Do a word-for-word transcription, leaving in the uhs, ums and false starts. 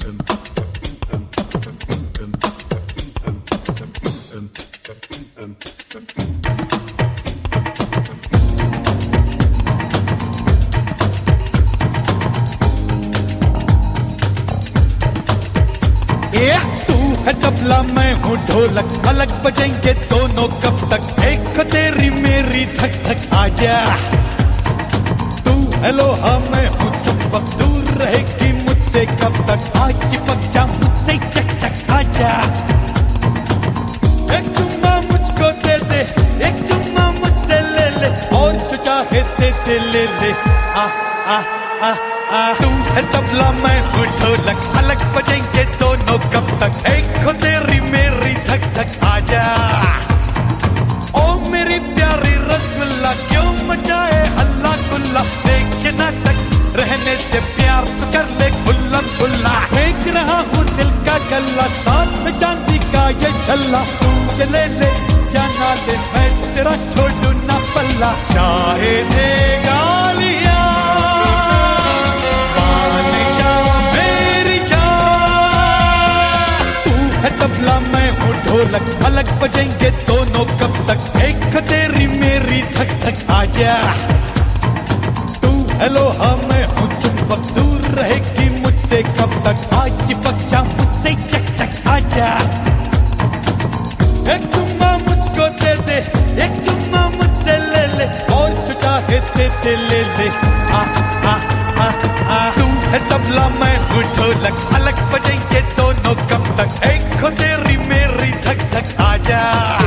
तू है तबला मैं हूँ ढोलक, अलग बजेंगे दोनों कब तक। देखो तेरी मेरी धक धक आजा। तू है लोहा मैं हूँ चुंबक, दूर रहेगी मुझसे कब तक। आज चिपक जा मुझसे चक चक आजा। एक चुम्मा मुझको दे दे, एक चुम्मा मुझसे ले ले, और जो चाहे दे दे ले ले। आ आ आ आ तू है तबला मैं हूँ ढोलक, अलग बजेंगे दोनों कब तक। देखो तेरी मेरी धक धक आजा। ओ मेरी प्यारी रसगुल्ला, क्यों मचाए हल्ला गुल्ला। देखे नाटक रहने से प्यार तो कर ले खुल्ला खुल्ला। देख रहा हूँ दिल का गल्ला, साथ में चांदी का ये छल्ला। तू ये ले ले या ना ले, मैं तेरा छोड़ू ना पल्ला। चाहे दे गालियाँ तबला मैं हूँ ढोलक, अलग बजेंगे दोनों कब तक। देख तेरी मेरी धक धक आजा। तू है लोहा मैं हूँ चुंबक, दूर रहेगी मुझसे कब तक। आज चिपक जा मुझसे चक चक आजा। एक चुम्मा मुझको दे दे, एक चुम्मा मुझसे ले ले, और जो चाहे दे दे ले ले। आ आ आ आ तू है तबला मैं हूँ ढोलक, अलग बजेंगे दोनों कब तक। देखो तेरी मेरी धक धक आजा।